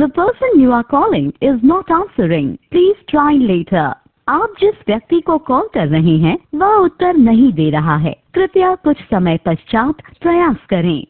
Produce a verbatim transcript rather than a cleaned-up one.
The person you are calling is not answering. Please try later. आप जिस व्यक्ति को कॉल कर रहे हैं वह उत्तर नहीं दे रहा है, कृपया कुछ समय पश्चात प्रयास करें।